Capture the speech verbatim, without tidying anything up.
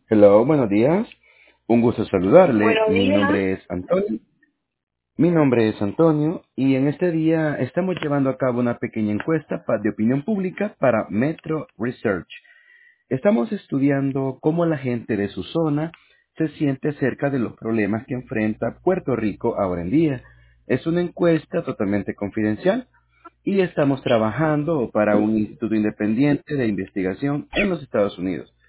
Hello, buenos días. Un gusto saludarle. Buenos Mi días. nombre es Antonio. Mi nombre es Antonio y en este día estamos llevando a cabo una pequeña encuesta pa- de opinión pública para Metro Research. Estamos estudiando cómo la gente de su zona se siente acerca de los problemas que enfrenta Puerto Rico ahora en día. Es una encuesta totalmente confidencial y estamos trabajando para un instituto independiente de investigación en los Estados Unidos.